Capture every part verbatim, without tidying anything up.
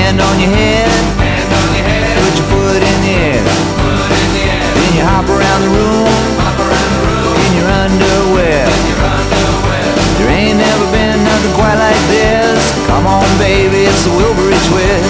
Hand on your head, hand on your head, put your foot in the air, foot in the air. then you hop around the room, Hop around the room, in your underwear. in your underwear. There ain't never been nothing quite like this. Come on, baby, it's the Wilbury Twist.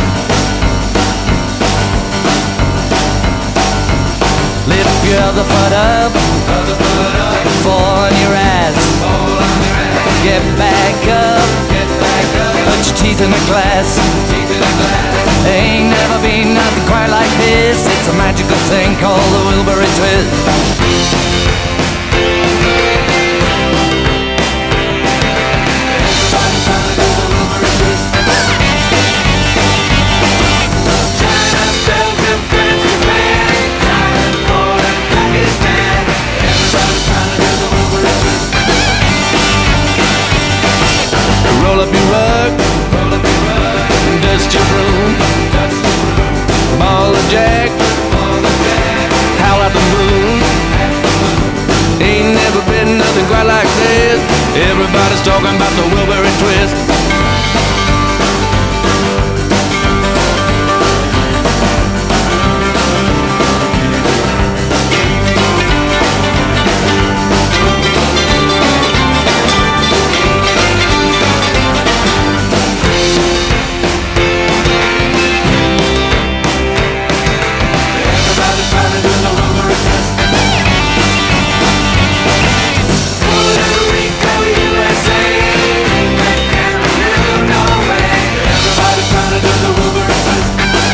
Lift your other foot up, Other foot up, fall on your ass. fall on your ass. Get back up, Get back up, put your teeth in the glass. teeth in the glass. Ain't never been nothing quite like this. It's a magical thing called the Wilbury Twist. Roll up your rug, Roll up your rug, dust your broom, dust the room, ball of jack, all the jack, howl at the moon. Ain't never been nothing quite like this. Everybody's talking about the Wilbury Twist. everybody's trying to do the Wilbury Twist. Puerto Rico, U S A, Cameroon, Norway. Everybody's trying to do the Wilbury Twist.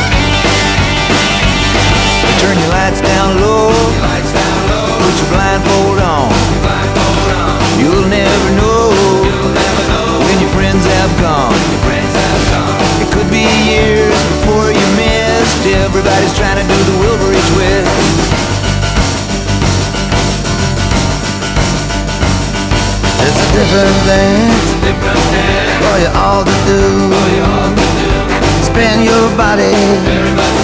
Turn your lights down low, Lights down low, put your blindfold on. blindfold on. You'll never know You'll never know when your friends have gone. your friends have gone. It could be years before you missed. Everybody's trying to do the Wilbury Twist. It's a different thing Different day, for you all to do. all you all can do. Spend your body Everybody's